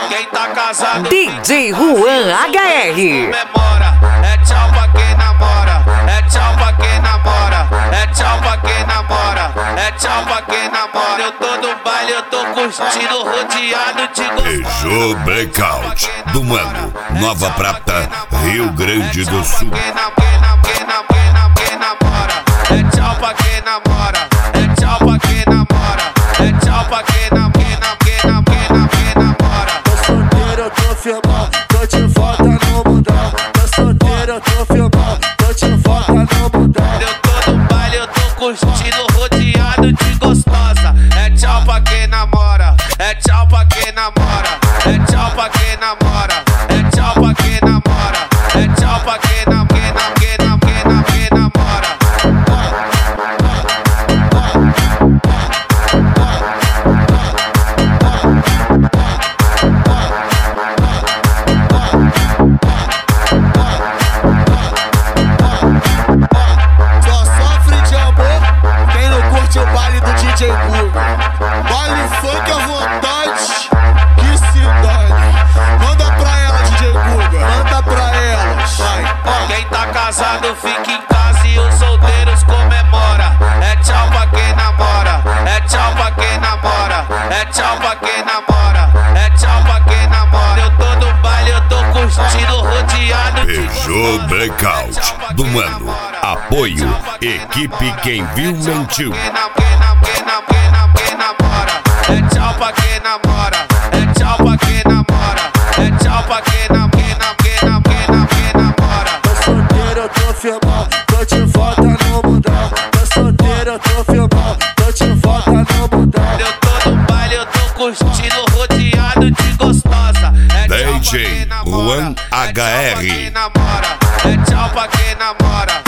Quem tá casado DJ Juan HR. comemora. É tchau pra quem namora. É tchau pra quem namora. É tchau pra quem namora. É tchau pra quem namora. Eu tô no baile, eu tô curtindo, rodeado de gostosa. Beijou Blackout do Mano, Nova Prata, Rio Grande do Sul. Quem namora. É tchau pra quem namora. É tchau pra quem namora. É tchau pra quem namora. Tô solteiro, eu tô firmão, tô de volta no mundão. Tô solteiro, eu tô firmão, tô de volta no mundão. Eu tô no baile, eu tô curtindo, rodeado de gostosa. É tchau pra quem namora. É tchau pra quem namora. É tchau pra quem namora. É tchau pra quem namora. É tchau pra quem namora. Só sofre de amor quem não curte o baile do DJ Guga. Baile funk à vontade, que se dane. Manda pra ela, DJ Guga, manda pra elas. Vai. Quem tá casado fica em casa e os solteiros comemora. É tchau pra quem namora. É tchau pra quem namora. É tchau pra quem namora. É tchau pra quem namora. Eu tô no baile, eu tô curtindo, rodeado de Beijou Blackout do Mano. Apoio, equipe Quem Viu Mentiu. Quem namora. É tchau pra quem namora. É tchau pra quem namora. É tchau pra quem namora. Tô solteiro, eu tô firmão, tô de volta no mundão. Tô solteiro, eu tô firmão, tô de volta no mundão. Eu tô no baile, eu tô curtindo, rodeado de gostosa. É tchau pra DJ quem namora. Juan É tchau pra HR. quem namora. É tchau pra quem namora.